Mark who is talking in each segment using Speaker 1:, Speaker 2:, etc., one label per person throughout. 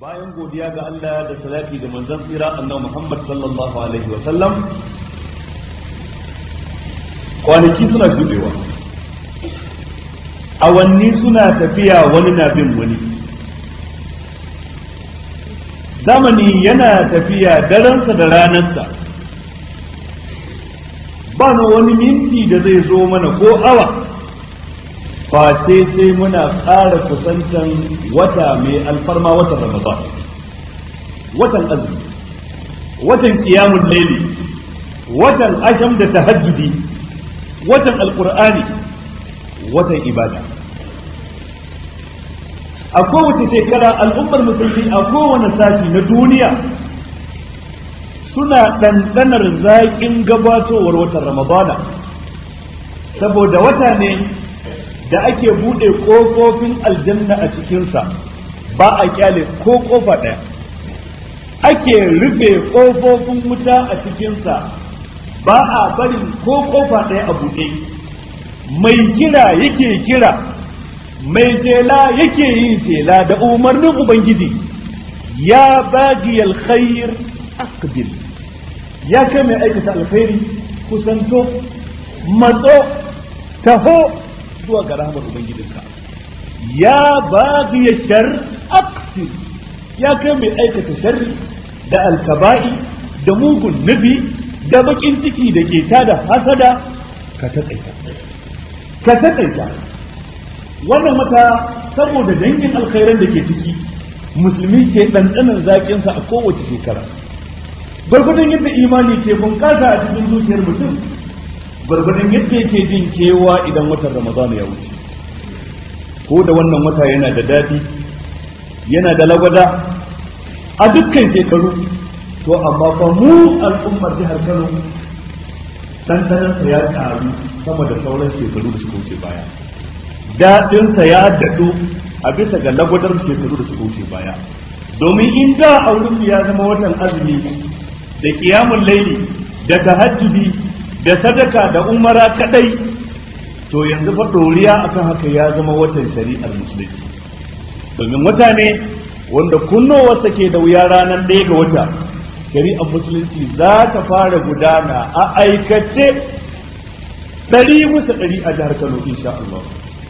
Speaker 1: bayan godiya ga Allah da salati ga manzon tsira annabi Muhammad sallallahu alaihi wa sallam, kwanaki suna shudewa, awanni suna tafiya, wani na bin wani, zamani yana tafiya daransa da ranarsa, ba na wani minti da zai zo mana ko awa ba sai muna ƙara kusantan wata mai alfarma, watan Ramadan, watan azumi, watan qiyamul layli, watan asham da tahajjudi, watan alqur'ani, watan ibada. A kowace shekara al'ummar musulmi a kowane sashi na duniya suna ɗanɗanar zaƙin gabatowar watan Ramadana, saboda wata ne da ake buɗe ƙofofin aljanna a cikinsa, ba a kyale ko ƙofa ɗaya, ake rufe ƙofofin wuta a cikinsa, ba a barin ko ƙofa ɗaya a buɗe. Mai kira yake kira, mai tela yake yin tela da umarnin Ubangiji, ya bagi alkhair aqbil, ya kai mai aikata alkhairi kusanto, matso, taho zuwa ga rahmar Ubangijinka, ya bagi shar aqbil, ya kai mai aikata sharri da alkaba'i da mugun nufi da bakin ciki da ke tada hasada, ka taƙaita. Wannan wata saboda dangin alkhairan da ke ciki, musulmi ke ɗanɗanan zaƙinsa a kowace shekara. Gwargwadon yadda imani ke bunƙasa a cikin zuciyar mutum, gwargwadon yadda yake jin kewa idan watan Ramadan ya wuce. Ko da wannan wata yana da daɗi, yana da lagwada a dukkan shekaru, to amma fa mu al'ummar jihar Kano tantanansa ya ƙaru sama da sauran shekaru da suka wuce baya. Daɗinsa ya daɗu a bisa ga lagwadar shekaru da suka wuce baya. Domin in da a wurin ya zama watan azumi da ƙiyamun laili da tahajjudi da sadaka da umara kadai, to yanzu fa doriya akan haka ya zama watan shari'ar musulunci. Domin wata ne wanda kunnowarsa ke da wuya ranar ɗaya ga wata, shari'ar musulunci za ta fara gudana a aikace 100% a jihar Kano insha Allah.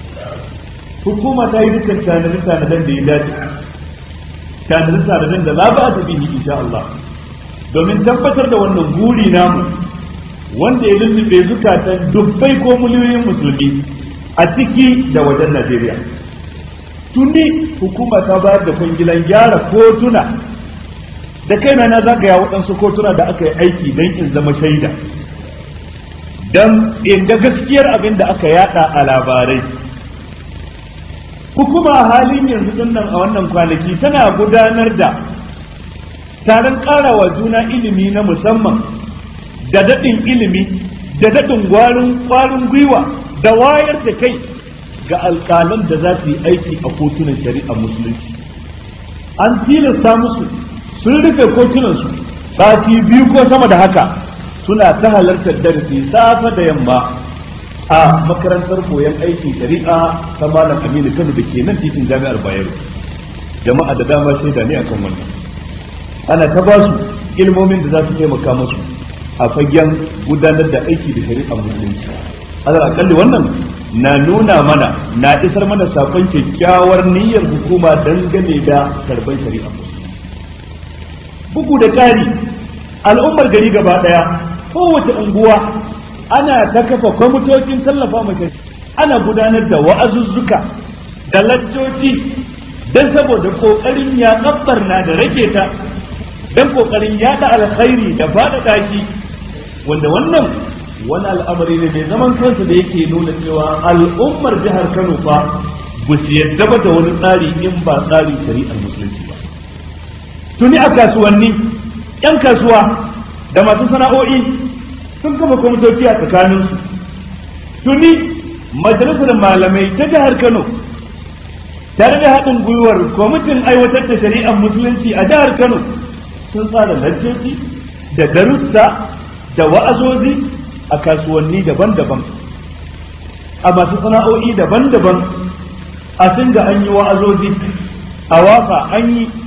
Speaker 1: Hukuma ta yi dukkan tanadin da ya dace, tanadin da la ba ta bihi insha Allah, domin tabbatar da wannan guri namu wanda ya lullube zukatan dubbai ko miliyoyin musulmi a ciki da wajen Najeriya. Tuni hukuma ta bayar da kwangilan gyara kotuna, da kaina na zagaya waɗansu kotuna da aka yi aiki don in zama shaida, don in ga gaskiyar abin da aka yada a labarai. Hukuma a halin yanzu dinnan a wannan kwanaki tana gudanar da taron ƙarawa juna ilimi na musamman, da daɗin ilimi, da daɗin ƙwarin gwiwa, da wayar da kai ga alƙalan da za su yi aiki a kotunan shari'a musulunci. An tilasta musu sun rufe kotunansu sati 2 ko sama da haka, suna ta halartar darasi safe da yamma a makarantar koyon aikin shari'a ta Malam Aminu Kano da ke nan titin Jami'ar Bayero. Jama'a da dama shaida ne akan wannan. Ana ta ba su ilmomin da za su taimaka musu a fagen gudanar da aiki da shari'a musulunci. Alal akalli wannan na nuna mana, na isar mana sakon kyakkyawar niyyar hukuma dangane da karban shari'a musulunci. Bugu da ƙari, al'ummar gari gaba ɗaya, kowace unguwa ana ta kafa kwamitocin tallafa mace, ana gudanar da wa'azuzzuka da laccoci don saboda ƙoƙarin yaƙar barna da rage ta, don ƙoƙarin yaɗa alkhairi da faɗaɗa shi, wanda wannan wani al'amari ne mai zaman kansa da yake nuna cewa al'ummar jihar Kano fa ba su yadda ba da wani tsari in ba tsarin shari'ar musulunci ba. Tuni a kasuwanni, 'yan kasuwa da masu sana'o'i sun kafa kwamitoci a tsakaninsu. Tuni majalisar malamai ta jihar Kano tare da haɗin gwiwar kwamitin aiwatar da shari'ar musulunci a jihar Kano sun tsara laccoci da darussa da wa'azozi a kasuwanni daban-daban, a masu sana'o'i daban-daban, a sun da an yi wa'azozi, a waka an yi,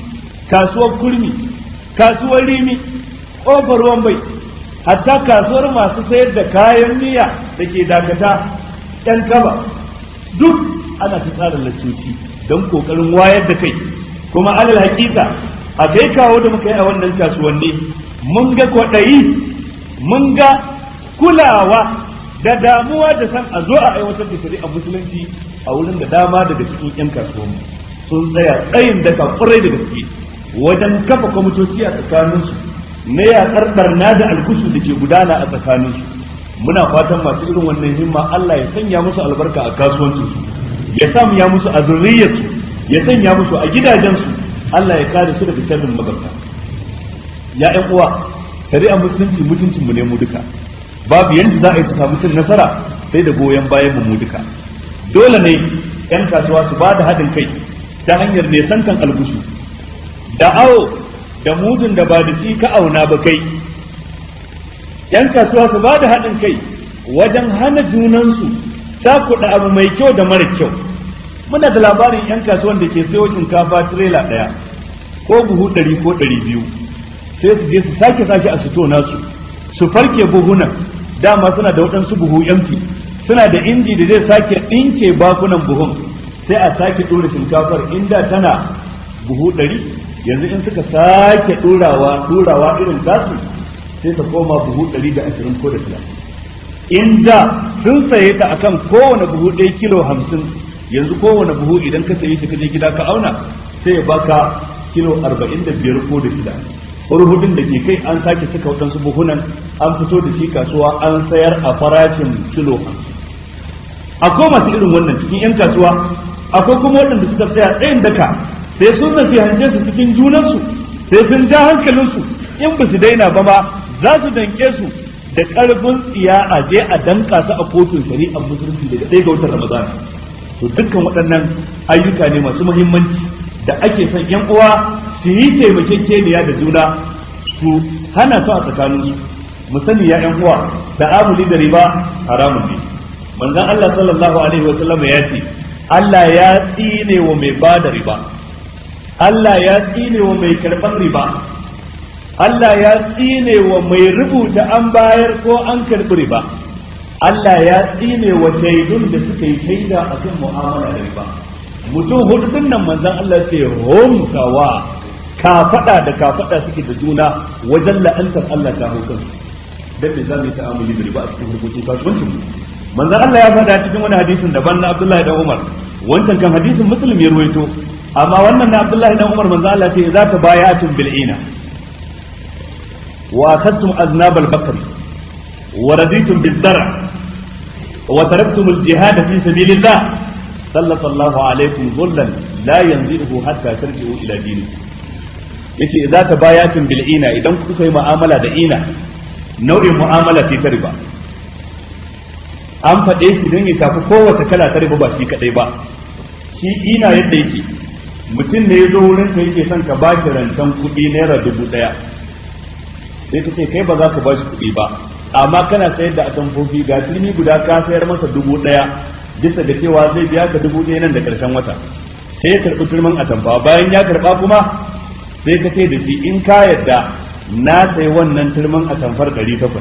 Speaker 1: kasuwar kurmi, kasuwar rimi, ƙofar ruwan bai, hatta kasuwar masu sayar da kayan miya da ke dakata ƴan kaba, duk ana ta tsara laccoci don kokarin wayar da kai. Kuma alal hakika a kai kawo da muka yi a wannan kasuwanni mun ga kwaɗayi, mun ga kulawa da damuwa da san a zo a aiwatar da shari'a musulunci a wurin da dama daga cikin ƴan kasuwanni sun tsaya tsayin daka ƙwarai da gaske wajen kafa kwamitoci a tsakaninsu na yaƙar ɓarna da alkusu da ke gudana a tsakaninsu. Muna fatan masu irin wannan himma Allah ya sanya musu albarka a kasuwancinsu, ya sanya musu a zurriyarsu, ya sanya musu a gidajensu, Allah ya kare su daga sharrin magabta. Ya ƴan uwa, shari'a musulunci mutuncinmu ne mu duka, babu yanda za a yi su samu cin nasara sai da goyon bayan mu duka. Dole ne ƴan kasuwa su ba da haɗin kai ta hanyar nesantan algushu da awo da mudun da ba da shi ka auna ba kai. Ƴan kasuwa su ba da haɗin kai wajen hana junansu cakuɗa abu mai kyau da mara kyau. Muna da labarin ƴan kasuwan da ke sayo shinkafa tirela ɗaya ko buhu 100 ko 200 sai su je su sake a sito nasu su farke buhunan, dama suna da waɗansu buhu empty, suna da inji da zai sake ɗinke bakunan buhun, sai a sake ɗora shinkafar inda tana buhu 100 yanzu in suka sake ɗurawa irin tasu sai ta koma buhu 120 ko da 30. Inda sun saye ta akan kowane buhu 1 kilo 50, yanzu kowane buhu idan ka saye shi ka je gida ka auna sai ya baka kilo 45 ko da 6. Hurhudin da ke kai an sake saka waɗansu buhunan an fito da shi kasuwa an sayar a farashin kilo 50. Akwai masu irin wannan cikin 'yan kasuwa, akwai kuma waɗanda suka tsaya tsayin daka sai sun nasihance su cikin junansu, sai sun ja hankalinsu, in ba su daina ba ma za su danke su da ƙarfin tsiya a je a danka su a kotun shari'ar musulunci daga 1 ga watan Ramadan. To dukkan waɗannan ayyuka ne masu muhimmanci da ake son ƴan uwa su yi taimakekeniya da juna su hana su a tsakaninsu. Mu sani ya ƴan uwa, ta'amuli da riba haramun ne. Manzon Allah sallallahu alaihi wa sallam ya ce Allah ya tsine wa mai bada riba, Allah ya tsine wa mai karɓar riba, Allah ya tsine wa mai rubuta an bayar ko an karɓi riba, Allah ya tsine wa shaidun da suka yi shaida a kan mu'amala da riba. Mutum hudu din nan manzon Allah ce hum sawa, kafada da kafada suke da juna wajen la'antar Allah ta hukun. Dan me za mu yi ta'amuli da riba a cikin hukuncin kasuwancin mu? Manzon Allah ya faɗa cikin wani hadisin daban na Abdullahi dan Umar, wancan kan hadisin Muslim ya ruwaito, amma wannan na Abdullahi dan Umar manzon Allah ce za ta bayatun bil'ina wa akhadtum aznab al-baqr wa raditum bid-dar' wa taraktum al-jihad fi sabilillah sallallahu alaikum dhullan la yanzihu hatta tarji'u ila dinikum. Yace idza tabayatun bil ina, idan kuka yi mu'amala da ina, nau'in mu'amala ce ta riba. An faɗe shi don ya shafi kowace kala ta riba ba shi kadai ba. Shi ina yadda yake, mutum ne ya zo wurin ka yake son ka ba shi rancen kuɗi naira 1000, sai ka ce kai ba za ka ba shi kuɗi ba, amma kana sayar da atamfofi ga turmi guda ka sayar masa 1000 bisa da cewa zai biya ka 1000 nan da karshen wata. Sai ya karɓi turmin atamfa, bayan ya karɓa kuma sai ka ce da shi in ka yadda na sai wannan turmin atamfar 800,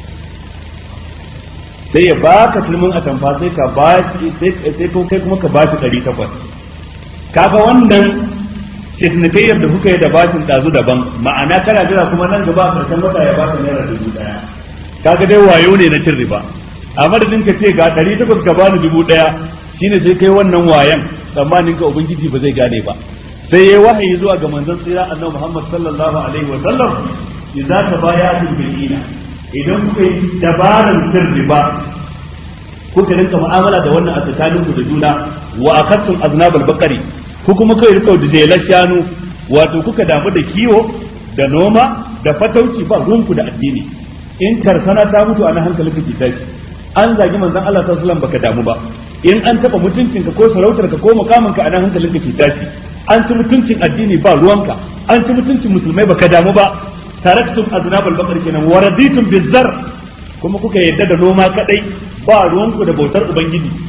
Speaker 1: sai ya baka turmin atamfa sai ka ba sai ko kai kuma ka ba shi 800. Kaga wannan kisnikayyar da kuka yi da bashin ɗazu daban, ma'ana kana jira kuma nan gaba a karshen wata ya baka naira 1000. Kaga dai wayo ne na cin riba. A madadin ka ce ga 800 ka bani 1000, shine sai kai wannan wayan tsammanin ka ubangiji ba zai gane ba. Sai yayi wahayi zuwa ga manzon tsira annabi Muhammad sallallahu alaihi wa sallam, idza tabayatu bil ina, idan kuka yi dabaran cin riba kuka rinka mu'amala da wannan a tsakaninku da juna, wa akattum aznabal baqari, ku kuma kai rika da jelar shanu, wato kuka damu da kiwo da noma da fatauci ba ruwanku da addini. In karsana ta mutu ana hankalinka ke tashi, an zagi manzon Allah sallallahu alaihi wasallam baka damu ba, in an taba mutuncinka ko sarautarka ko mukaminka ana hankalinka ke tashi, an ci mutuncin addini ba ruwanka, an ci mutuncin musulmai baka damu ba. Taraktum aznabal baqar kenan wa raditum bizar, kuma kuka yadda da noma kadai ba ruwanku da bautar ubangiji.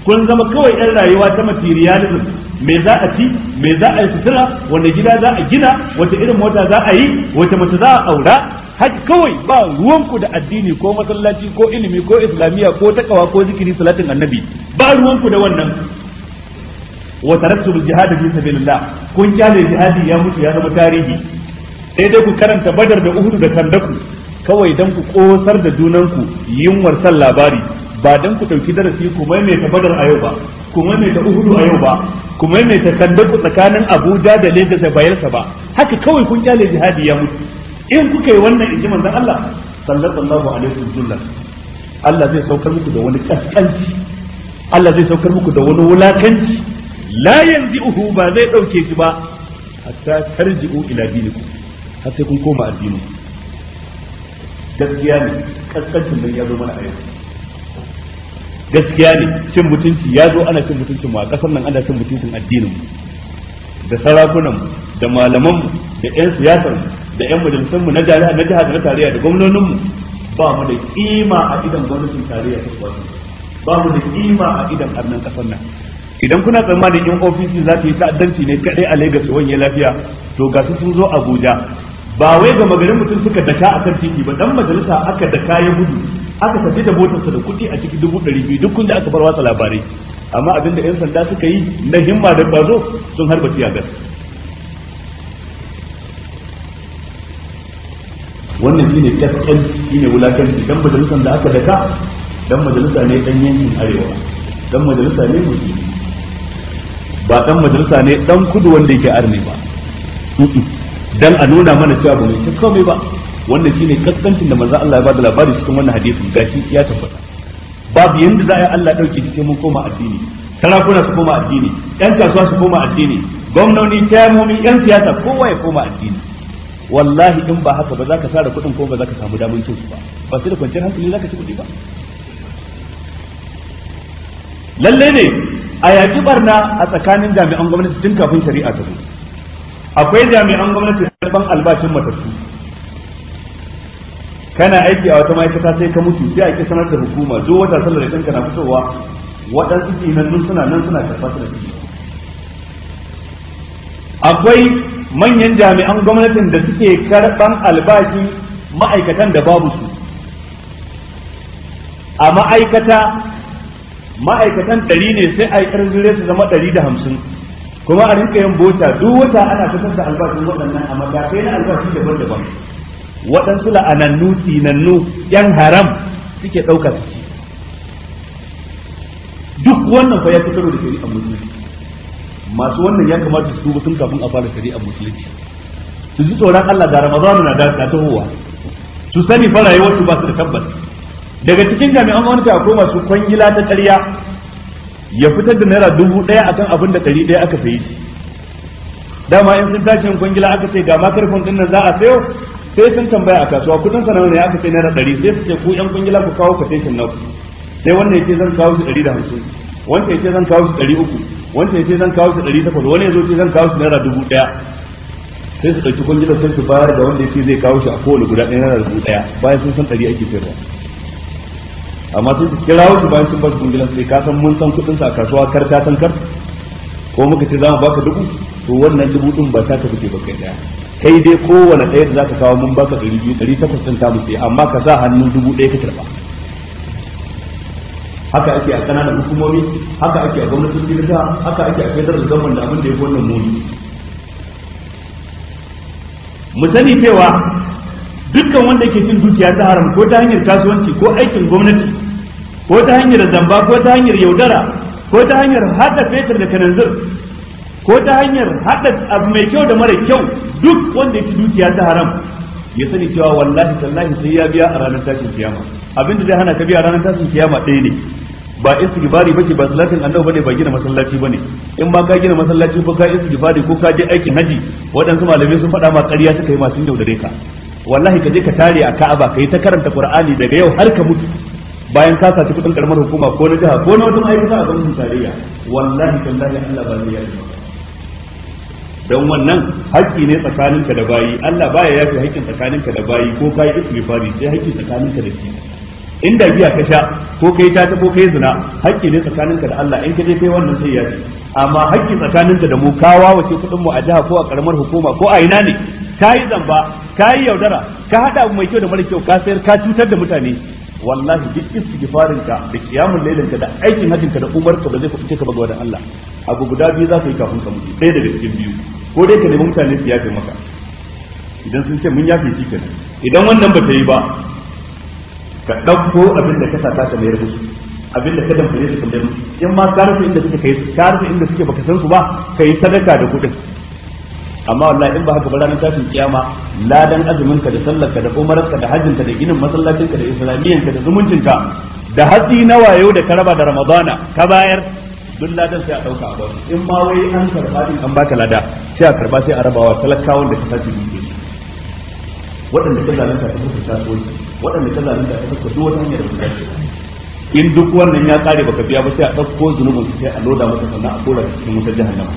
Speaker 1: kun zama kawai yan rayuwa ta materialism, me za a ci, me za a yi sutura, wanda gida za a gina, wata irin mota za a yi, wata mace za a aura, haka kawai ba ruwanku da addini ko masallaci ko ilimi ko islamiyya ko takawa ko zikiri salatin annabi, ba ruwanku da wannan. wa taraktum al-jihad fi sabilillah, kun kyale jihadi ya mutu ya zama tarihi, sai dai ku karanta Badar da Uhud da Kandaku kawai dan ku kosar da junanku yunwar san labari, ba dan ku dauki darasi ku maimaita Badar a yau ba, ku maimaita Uhud a yau ba, ku maimaita Kandaku tsakanin Abuja da Lagos da Bayelsa ba, haka kawai kun kyale jihadi ya mutu. In kuka yi wannan inji manzon Allah sallallahu alaihi wasallam, Allah zai saukar muku da wani kaskanci, Allah zai saukar muku da wani wulakanci, la yanzi'uhu, ba zai dauke shi ba hatta tarji'u ila dinikum, har sai kun koma addinin. Gaskiya ne kaskancin nan ya zo mana a yau, gaskiya ne cin mutunci ya zo, ana cin mutuncin mu a kasar nan, ana cin mutuncin addinin mu da sarakunan mu da malaman mu da yan siyasar mu da yan majalisan mu na jiha da na tarayya da gwamnonin mu. Ba mu da kima a idan gwamnatin tarayya ta kwato, ba mu da kima a idan arnan kasar nan. Idan kuna tsammanin yan ofisi za ta yi ta'addanci ne kadai a Lagos wani lafiya, to ga su sun zo Abuja, ba wai ga magarin mutum suka daka a kan titi ba, dan majalisa aka daka ya gudu, aka tafi da motarsa da kuɗi a cikin 200,000 duk kun da aka bar watsa labarai. Amma abinda yan sanda suka yi na himma da kwazo sun harba tiyagar. Wannan shine kaskanci, shine wulakanci. Dan majalisan da aka daka, dan majalisa ne dan yankin arewa, dan majalisa ne musulmi, ba dan majalisa ne dan kudu wanda yake arne ba, dan a nuna mana cewa ba mai ci komai ba. Wannan shine kaskancin da manzo Allah ya bada labari cikin wannan hadisi, gashi ya tabbata. Babu yanda za a yi Allah dauke shi sai mun koma addini, sarakuna su koma addini, yan kasuwa su koma addini, gwamnoni, tayamomi, yan siyasa, kowa ya koma addini. Wallahi in ba haka ba za ka sare kuɗin ko ba za ka samu damar cin su ba, ba sai da kwanciyar hankali za ka ci kuɗi ba. Lalle ne a yaƙi barna a tsakanin jami'an gwamnati tun kafin shari'a ta zo. Akwai jami'an gwamnati karban albashin matattu, kana aiki a wata ma'aikata sai ka mutu, sai a ki sanar da hukuma, zo wata sallar da na fitowa, waɗansu tsinannun suna nan suna karɓar da su. Akwai manyan jami'an gwamnatin da suke karɓan albashi ma'aikatan da babu su a ma'aikatan 100 ne sai a yi ƙarfin su zama 150, kuma a rinka yin bota duk wata ana fitar da albashin waɗannan a matakai na albashi daban-daban. Waɗansu la'anannu tsinannu yan haram suke ɗauka su ci. Duk wannan fa ya fi karo da shari'ar musulunci. Masu wannan ya kamata su tuba tun kafin a fara shari'ar musulunci, su ji tsoron Allah ga Ramadanu na da tahowa, su sani fa rayuwar su ba su da tabbas. Daga cikin jami'an gwamnati akwai masu kwangila ta ƙarya, ya fitar da naira 1,000 akan abin da 100 aka sayi shi. Dama in sun tashi yin kwangila aka ce ga makarfin din nan za a sayo, sai sun tambaya a kasuwa kudin sa nawa ne, aka ce naira 100, sai su ce ku yan kwangila ku kawo quotation naku, sai wannan yace zan kawo shi 150, wanda yace zan kawo shi 300, wanda yace zan kawo shi 800, wani yazo ce zan kawo shi naira 1,000. Sai su dauki kwangila sai su bayar da wanda yace zai kawo shi a kowane guda ɗaya naira 1,000, bayan sun san 100 ake sayarwa. Amma sai su kirawo shi bayan sun ba su kwangila sai ka san mun san kudin sa a kasuwa kar ta san kar, ko muka ce za mu baka 1,000, to wannan 1,000 din ba ta ka fice ba kai daya, kai dai kowane ɗaya da zaka kawo mun baka 200, 800 din ta musu, amma ka sa hannun 1,000 ka karba. Haka ake a kananan hukumomi, haka ake a gwamnatin jiha, haka ake a federal government da abin da ya wannan muni. Mu sani cewa dukkan wanda ke cin dukiya ta haram, ko ta hanyar kasuwanci ko aikin gwamnati, ko ta hanyar zamba, ko ta hanyar yaudara, ko ta hanyar hada fetur da kananzir, ko ta hanyar hada abu mai kyau da mara kyau, duk wanda ya ci dukiya ta haram ya sani cewa wallahi tallahi sai ya biya a ranar tashin kiyama. Abinda zai hana ka biya a ranar tashin kiyama ɗaya ne, ba istighfari bace, ba salatin annabi bane, ba gina masallaci bane. In ba ka gina masallaci ko ka istighfari ko ka je aikin haji, waɗansu malamai sun faɗa ma ƙarya suka yi masu yaudare ka. Wallahi ka je ka tare a Ka'aba ka yi ta karanta Qur'ani daga yau har ka mutu, bayan ka saci kudin karamar hukuma ko na jiha ko na wata ma'aikata a gwamnatin tarayya, wallahi tallahi Allah ba zai yafi maka. Dan wannan haƙƙi ne tsakaninka da bayi, Allah baya yafi haƙƙin tsakaninka da bayi ko kai istighfari, sai haƙƙi tsakaninka da shi. inda giya ka sha ko kai ta ko kai zina haƙƙi ne tsakaninka da Allah in ka je kai wannan sai ya ci amma haƙƙi tsakaninka da mu kawa wace kuɗin mu a jiha ko a karamar hukuma ko a ina ne kai zamba kai yaudara ka hada abu mai kyau da mara kyau ka sayar ka cutar da mutane wallahi duk istighfarin ka da kiyamul lailin ka da aikin hajjin ka da umar ka ba zai fice ka ba ga Allah abu guda biyu za ka yi kafin ka mutu ɗaya daga cikin biyu ko dai ka nemi mutane su yafe maka idan sun ce mun yafe shi kenan idan wannan ba ta yi ba ka ɗauko abin da ka sata ka mayar musu abin da ka damfare su ka mayar musu in ma ka rufe inda suke kai ka rufe inda suke baka san su ba ka yi sadaka da kuɗin amma wallahi in ba haka ba ranar tashin kiyama ladan azumin ka da sallar ka da umarar ka da hajjin ka da ginin masallacin ka da islamiyyan ka da zumuncin ka da hatsi na wayo da karaba da ramadana ka bayar duk ladan sai a dauka a basu in ma wai an karba din an baka lada sai a karba sai a rabawa talakawan da ka sace duke waɗanda ka zalunta ta fuskar kasuwanci waɗanda ka zalunta ta fuskar duk wata hanyar da ta dace in duk wannan ya kare baka biya ba sai a ɗauko zunubin sai a loda maka sannan a kora cikin wutar jahannama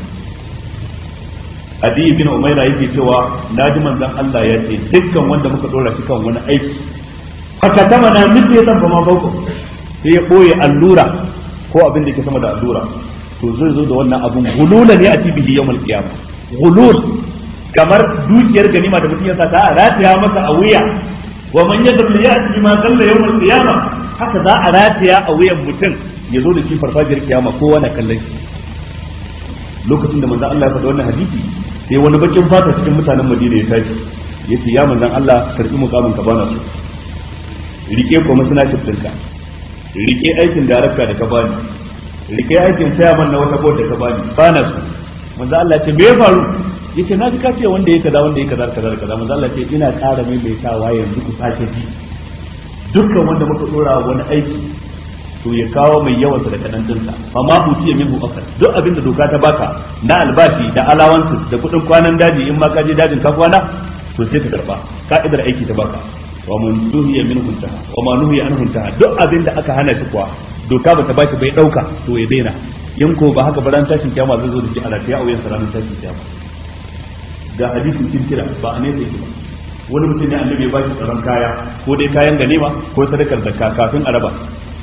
Speaker 1: Adi bin Umaira yake cewa naji manzon Allah ya ce dukkan wanda muka dora shi kan wani aiki haka tama na miji ya zamba ma bauko sai ya boye allura ko abin da yake sama da allura to zai zo da wannan abun gulula ne a tibihi yawmal qiyamah gulul kamar dukiyar ganima da mutum ya sa ta rataya masa a wuya wa man yadri ya'ti bima qalla yawmal qiyamah haka za a rataya a wuyan mutum ya zo da shi farfajiyar kiyama kowa na kallon shi lokacin da manzon Allah ya faɗa wannan hadisi sai wani bakin fata cikin mutanen Madina ya tashi yace ya manzon Allah karbi mukamin ka bana so rike commissionership ɗinka rike aikin darakta da ka bani rike aikin chairman na wata board da ka bani bana so manzon Allah ya ce me ya faru yace na ji ka ce wanda yake kaza wanda yake kaza manzon Allah ya ce ina ƙara mai tawa yanzu ku sake ji dukkan wanda muka dora wani aiki to ya kawo mai yawan sa da kadan dinsa amma hutiya minhu akal duk abin da doka ta baka na albashi da alawansu da kudin kwanan daji in ma ka je dajin ka kwana to sai ka karba ka'idar aiki ta baka wa man duhiya minhu taha wa ma nuhiya anhu taha duk abin da aka hana shi kuwa doka bata baki bai dauka to ya daina in ko ba haka baran tashin kiyama zai zo da shi alafiya a wayan ranar tashin kiyama da hadisin kirkira ba a ne sai ba wani mutum ne annabi ya bashi tsaron kaya ko dai kayan ganima ko sadakar zakka kafin a raba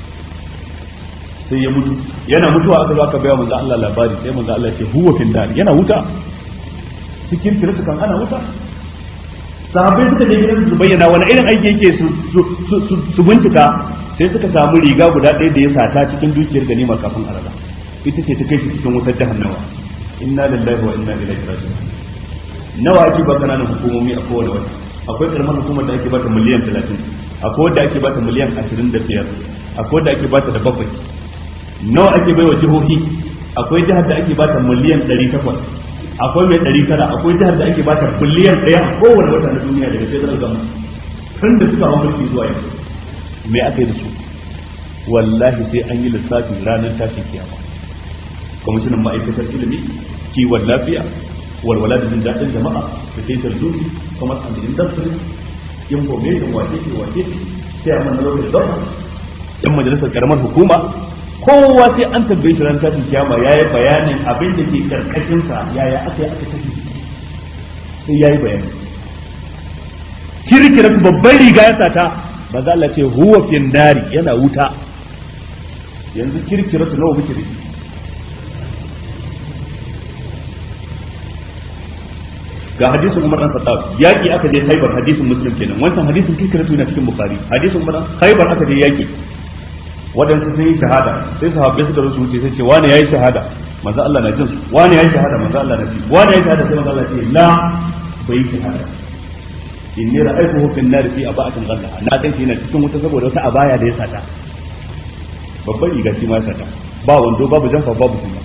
Speaker 1: sai ya mutu yana mutuwa aka zo aka bayar manzo Allah labari sai manzo Allah ya ce huwa fin dar yana wuta cikin kirki kan ana wuta sahabbai suka je gidan su bayyana wani irin aiki yake su bincika sai suka samu riga guda ɗaya da ya sata cikin dukiyar ganima kafin araba ita ce ta kai shi cikin wutar jahannama inna lillahi wa inna ilaihi raji'un nawa ake ba kananan hukumomi a kowane wata akwai karamar hukumar da ake bata miliyan 30 akwai wanda ake bata miliyan 25 akwai wanda ake bata da 7 nawa ake baiwa jihohi akwai jihar da ake bata miliyan 800 akwai mai 900 akwai jihar da ake bata biliyan 1 a kowane wata na duniya daga federal government tun da suka hawa mulki zuwa yanzu me aka yi da su wallahi sai an yi lissafi ranar tashin kiyama kwamishinan ma'aikatar ilimi kiwon lafiya walwala da jin daɗin jama'a da kai tarjumi kuma an industry information wace sai a mana lokacin zama yan majalisar karamar hukuma kowa sai an tambaye shi ran tashin kiyama yayi bayanin abin da ke karkashin sa yaya aka yi aka tafi sai yayi bayani kirkira babban riga ya sata ba za Allah ce huwa fin dari yana wuta yanzu kirkira su nawa muke da shi ga hadisin Umar dan Khattab yaki aka je Khaibar hadisin Muslim kenan wancan hadisin kirkira su yana cikin Bukhari hadisin Umar Khaibar aka je yaki wadansu sun yi shahada sai sahabbai suka rusu wuce sai ce wani yayi shahada manzo Allah na jin su wani yayi shahada manzo Allah na ji wani yayi shahada sai manzo Allah ce la bai shahada inni ra'aytuhu fi an-nar fi aba'atin ghalla na kai shi yana cikin wuta saboda wata abaya da ya sata babban riga shi ma ya sata ba wando babu jamfa babu kuma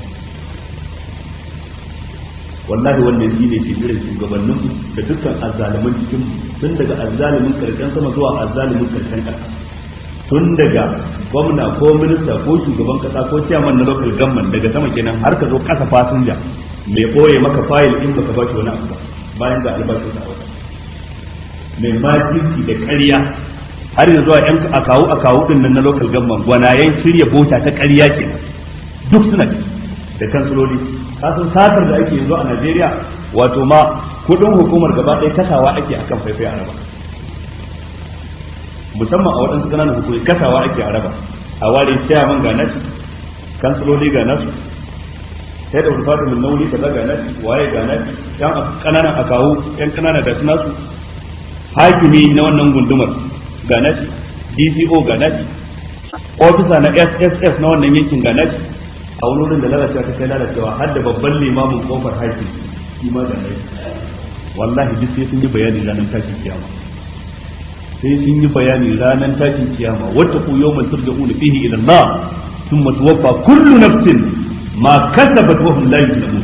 Speaker 1: wallahi wannan shine ke jiran shugabannin da dukkan azzaliman cikin tun daga azzalimin karshen sama zuwa azzalimin karshen kasa tun daga gwamna ko minista ko shugaban kasa ko chairman na local government daga sama kenan har ka zo kasa fasinja mai boye maka fayil in baka ba shi wani abu ba bayan da albashin sa wata mai majiki da ƙarya har yanzu zuwa yan akawu din nan na local government gwanayen shirya bota ta ƙarya ke duk suna da kansuloli kasan satar da ake yanzu a Najeriya wato ma kudin hukumar gaba ɗaya kasawa ake akan faifai a raba musamman a waɗansu ƙananan hukumai kasawa ake a raba a ware chairman ga nasu kansiloli ga nasu sai da rufatu min nauli kaza ga nasu waye ga nasu yan ƙananan akawu yan ƙananan ga nasu hakimi na wannan gundumar ga nasu DCO ga nasu ofisa na SSS na wannan yankin ga nasu a wani wurin da lalacewa ta kai lalacewa har da babban limamin kofar haƙi shi ma ga nasu wallahi duk sai sun yi bayani ranar tashin kiyama sai sun yi bayani ranar tashin kiyama wata ku yawman turja'una fihi ila Allah thumma tuwaffa kullu nafsin ma kasabat wa hum la yuzlamun.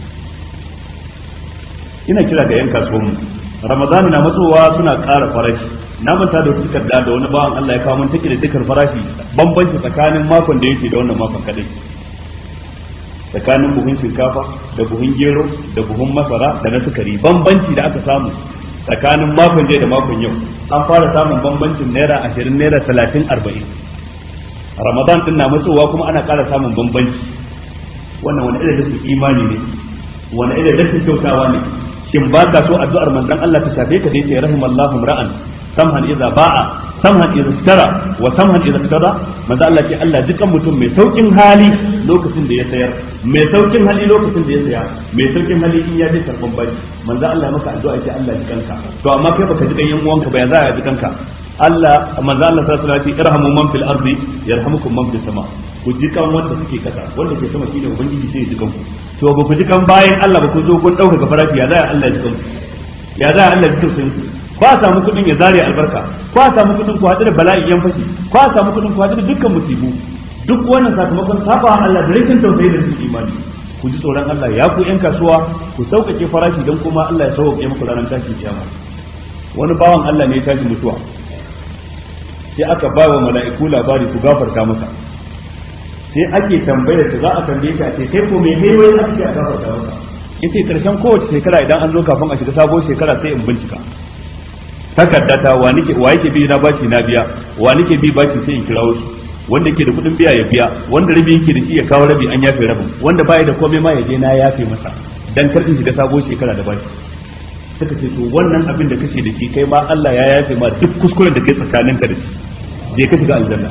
Speaker 1: Ina kira ga yan kasuwan mu Ramadan na matsowa suna ƙara farashi. Na manta da wasu takarda da wani bawan Allah ya kawo mun take da dukkan farashi bambanci tsakanin makon da yake da wannan makon kadai. Tsakanin buhun shinkafa da buhun gero da buhun masara da na sukari bambanci da aka samu tsakanin makon jiya da makon yau an fara samun bambancin naira 20 naira 30 40. Ramadan din na matsowa kuma ana ƙara samun bambanci. Wannan wani irin rashin imani ne, wani irin rashin kyautawa ne. Shin ba ka so addu'ar manzon Allah ta shafe ka da yace rahimallahu ra'an samhan idza ba'a samhan idza ishtara wa samhan idza ishtara. Manzo Allah ce Allah dukan mutum mai saukin hali lokacin da ya sayar, mai saukin hali lokacin da ya saya, mai saukin hali in ya je karban bashi. Manzo Allah maka addu'a ce Allah jikanka. To amma kai baka jikan yan uwanka ba ya za a jikanka. Allah manzo Allah sallallahu alaihi wasallam ce irhamu man fil ardi yarhamukum man fis sama. Ku jikan wanda suke kasa, wanda ke sama shine ubangiji sai ya jikan ku. To ba ku jikan bayan Allah ba ku zo kun dauka farashi ya za Allah ya jikan ku. Ya za Allah ya jikan ku. Ba samu kudin ya zare albarka, ba samu kudin ku hadu da bala'i yan fashi, ba samu kudin ku hadu da dukkan musibu. Duk wannan sakamakon saba Allah da rashin tausayi da rashin imani. Ku ji tsoron Allah ya ku yan kasuwa, ku sauƙaƙe farashi dan kuma Allah ya sauƙaƙe muku ranar tashin kiyama. Wani bawan Allah ne ya tashi mutuwa. Sai aka ba wa mala'iku labari ku gafarta masa. Sai ake tambayar ta za a tambaye ta ce kai ko me ne wai ake a gafarta masa. Yace karshen kowace shekara idan an zo kafin a shiga sabuwar shekara sai in bincika. Takaddata wa yake bi na bashi na biya, wa nake bi bashi sai in kirawo shi. Wanda yake da kudin biya ya biya, wanda rabi yake da shi ya kawo rabi an yafe rabin, wanda baya da komai ma ya je na yafe masa dan kar in shiga sabuwar shekara da bashi. Suka ce to wannan abin da kake da shi kai ma Allah ya yafe ma duk kuskuren da kai tsakaninka da shi. Je ka shiga aljanna.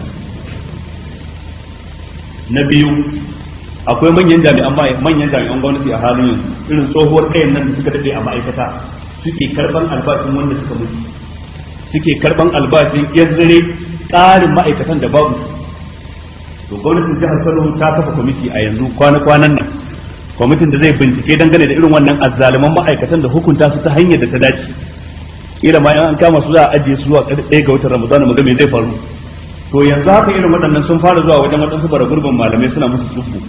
Speaker 1: Na biyu akwai manyan jami'an gwamnati a halin yanzu irin tsohuwar kayan nan da suka dade a ma'aikata suke karban albashin wanda suka mutu, suke karban albashin yanzare ƙarin ma'aikatan da babu. To gwamnatin jihar Kano ta kafa kwamiti a yanzu kwana-kwanan nan, kwamitin da zai bincike dangane da irin wannan azzaluman ma'aikatan da hukunta su ta hanyar da ta dace. Kila ma an kama su za a ajiye su zuwa 1 ga watan Ramadan mu ga me zai faru. To yanzu haka irin waɗannan sun fara zuwa wajen waɗansu bara gurbin malamai suna musu tsubbu.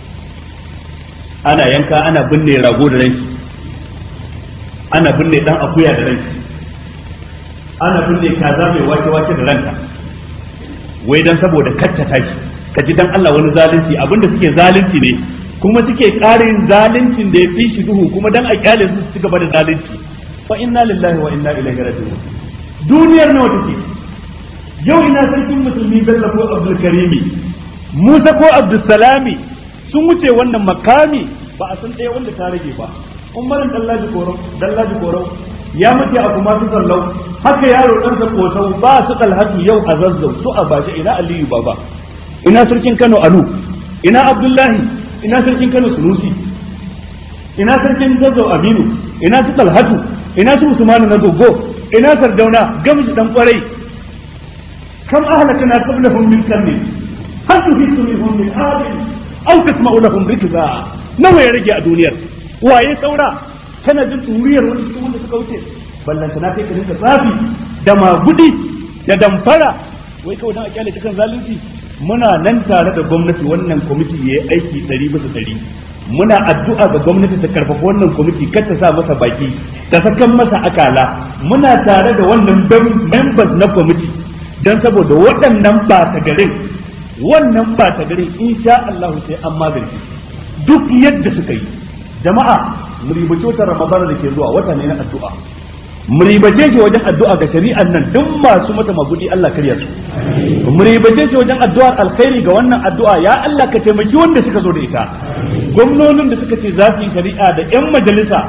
Speaker 1: Ana yanka ana binne rago da rai, ana binne dan akuya da rai, ana binne kaza mai wake-wake da ranta, wai dan saboda kattata shi. Ka ji dan Allah wani zalunci, abinda suke zalunci ne kuma suke ƙarin zaluncin da ya fi shi duhu kuma dan a kyale su su gaba da zalunci. Fa inna lillahi wa inna ilaihi raji'un. Duniyar nawa take? Yau ina sarkin musulmi Bello ko Abdul Karimi, Musa ko Abdul Salami sun wuce wannan makami ba a san ɗaya wanda ta rage ba. Umarin Dallaji Korau ya mace a kuma su sallau, haka yaro ɗansa Kosau ba su Talhatu yau a Zazzau su a Bashi, ina Aliyu Baba, ina sarkin Kano Alu, ina Abdullahi, ina sarkin Kano Sunusi, ina sarkin Zazzau Aminu, ina su Talhatu, ina su Usmanu na Gogo, ina Sardauna Gamshi dan kwarai. كم أهلكنا قبلهم من قرن هل تحس منهم من أحد أو تسمع لهم ركزا نوى يرجع دنيا waye saura kana jin turiyar wani cikin wanda suka wuce ballanta na kai ka rinka tsafi da magudi da damfara wai kawai dan a kyale cikin zalunci. Muna nan tare da gwamnati, wannan kwamiti yayi aiki 100%. Muna addu'a ga gwamnati ta karfafa wannan kwamiti kar ta sa masa baki ta sakan masa akala. Muna tare da wannan members na kwamiti dan saboda waɗannan ba ta garin insha Allah sai an magance duk yadda suka yi. Jama'a mu ribace watan Ramadan da ke zuwa, wata ne na addu'a. Mu ribace shi wajen addu'a ga shari'an nan duk masu mata magudi Allah karya su. Mu ribace shi wajen addu'ar alkhairi ga wannan addu'a, ya Allah ka taimaki wanda suka zo da ita. Gwamnonin da suka ce za su yi shari'a da 'yan majalisa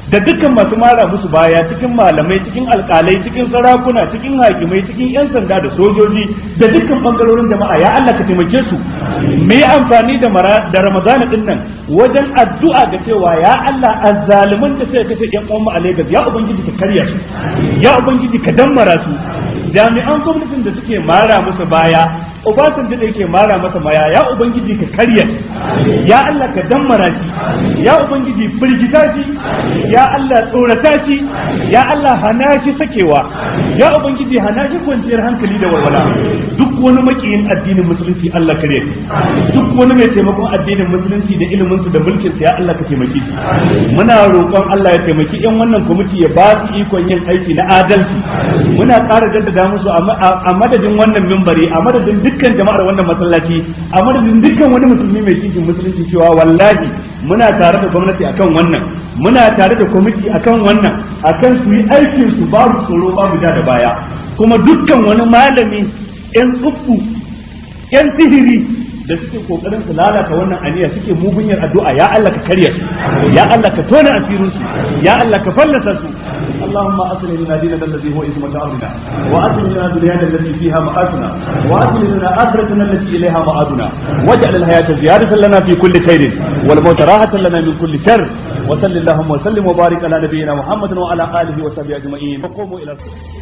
Speaker 1: da dukkan masu mara musu baya cikin malamai, cikin alkalai, cikin sarakuna, cikin hakimai, cikin yan sanda da sojoji da dukkan bangarorin jama'a ya Allah ka taimake su mu yi amfani da Ramadana din nan wajen addu'a da cewa ya Allah azzaliman da suka kashe yan uwan mu a Lagos ya ubangiji ka karya su, ya ubangiji ka dammara su, jami'an gwamnatin da suke mara musu baya, Obasanjo da yake mara masa maya ya ubangiji ka karya ya Allah ka dammara shi, ya ubangiji firgita shi, ya Allah tsorata shi, ya Allah hana shi sakewa, ya ubangiji hana shi kwanciyar hankali da walwala. Duk wani makiyin addinin musulunci Allah kare shi, duk wani mai taimakon addinin musulunci da ilimin su da mulkin sa ya Allah ka taimake shi. Muna roƙon Allah ya taimaki yan wannan kwamiti ya ba su ikon yin aiki na adalci. Muna ƙara jaddada musu a madadin wannan mimbari, a madadin dukkan jama'ar wannan masallaci, a madadin dukkan wani musulmi mai kishin musulunci cewa wallahi muna tare da gwamnati akan wannan, muna tare da kwamiti akan wannan, akan su yi aikin su babu tsoro babu da baya. Kuma dukkan wani malami, yan tsuffu, yan sihiri da suke kokarin su lalata wannan aniya suke mugunyar addu'a ya Allah ka karya su, ya Allah ka tona asirin su, ya Allah ka fallasa su. اللهم أصلح لنا ديننا الذي هو اسمة أمرنا، وأصلح لنا دنيانا التي فيها مآتنا، وأصلح لنا آخرتنا التي إليها مآدنا، واجعل الحياة زيادة لنا في كل خير والموت راحة لنا من كل شر، وصل اللهم وسلم وبارك على نبينا محمد وعلى آله وصحبه أجمعين، وقوموا إلى الصلاة.